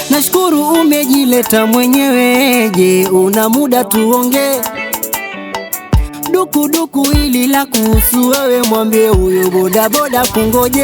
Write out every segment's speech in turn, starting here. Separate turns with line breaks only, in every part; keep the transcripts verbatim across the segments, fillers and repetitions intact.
Nashukuru umejileta mwenyewe, je una muda tuonge? Duku duku hili la kuhusu wewe, mwambie huyo boda boda kungoje.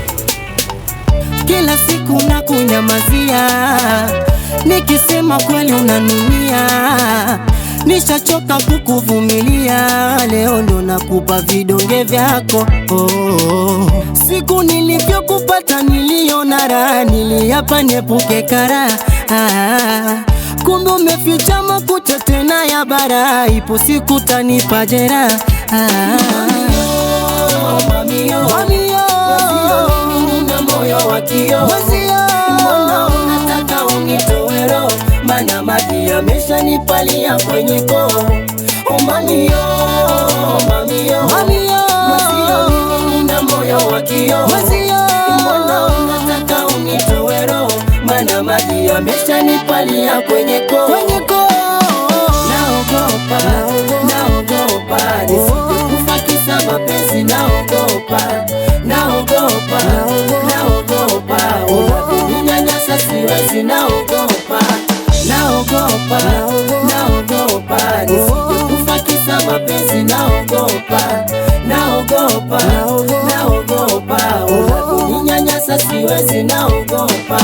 Kila siku nakunyamazia, nikisema kweli unanunia. Nishachoka kukuvumilia, leo ndo nakupa vidonge vyako. oh. Siku nilivyokupata niliona raha, niliapa niepuke kara. ah. Kumbe umeficha makucha tena ya bara, ipo siku tanipa jeraha. ah. Mami yo, mami yo, nina moyo wa kioo. Mbona unataka unitoe roho? Mana maji yameshanipalia kwenye koo. Mami yo, mami yo, mami yo, nina moyo wa kioo. Mbona unataka unitoe roho? Mana maji yameshanipalia kwenye koo. Naogopa, naogopa, nisije kufa kisa mapenzi. Naogopa, naogopa, naogopa, unaponinyanyasa siwezi. Naogopa, naogopa, naogopa, nisije kufa kisa mapenzi. Naogopa, naogopa, naogopa, unaponinyanyasa siwezi. Naogopa.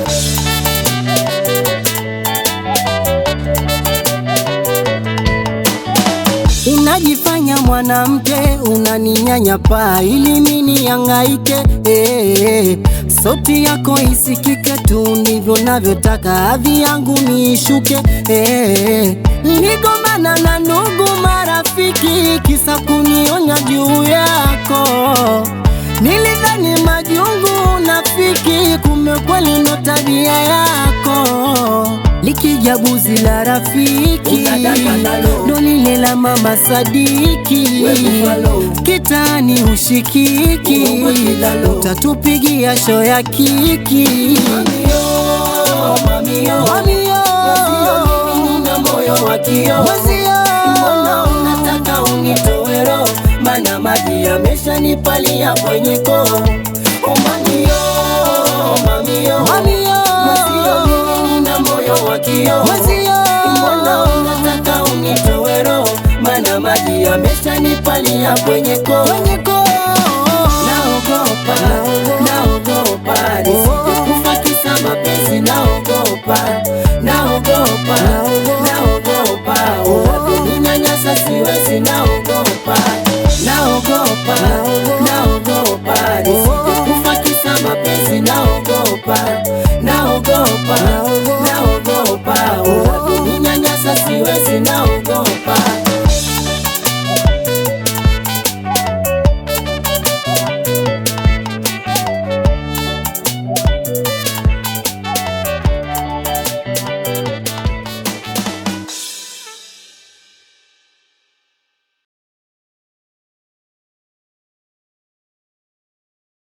Unajifanya mwanamke, unaninyanyapaa ili mimi hangaike. eh, Sauti yako isikike tu, ndivyo navyotaka hadhi yangu niishuke. eh, Nigombana na ndugu marafiki, kisa kunionya juu yako. Nilidhani majungu unafiki, kumbe kweli ndo tabia yako. Likija buzi la rafiki, ndo lile la mama Sadiki. Kitani ushikiki, utatupigia show ya kiki. Mami yo, mami yo, mami yo, nina moyo wa kioo. Mbona unataka unitoe roho? Mana maji yameshanipalia kwenye koo. Mami yo, mami yo, mami yo, nina moyo wa kioo. Mbona unataka unitoe roho? Mana maji yameshanipalia kwenye koo. Naogopa, naogopa, nisije kufa kisa mapenzi. Naogopa,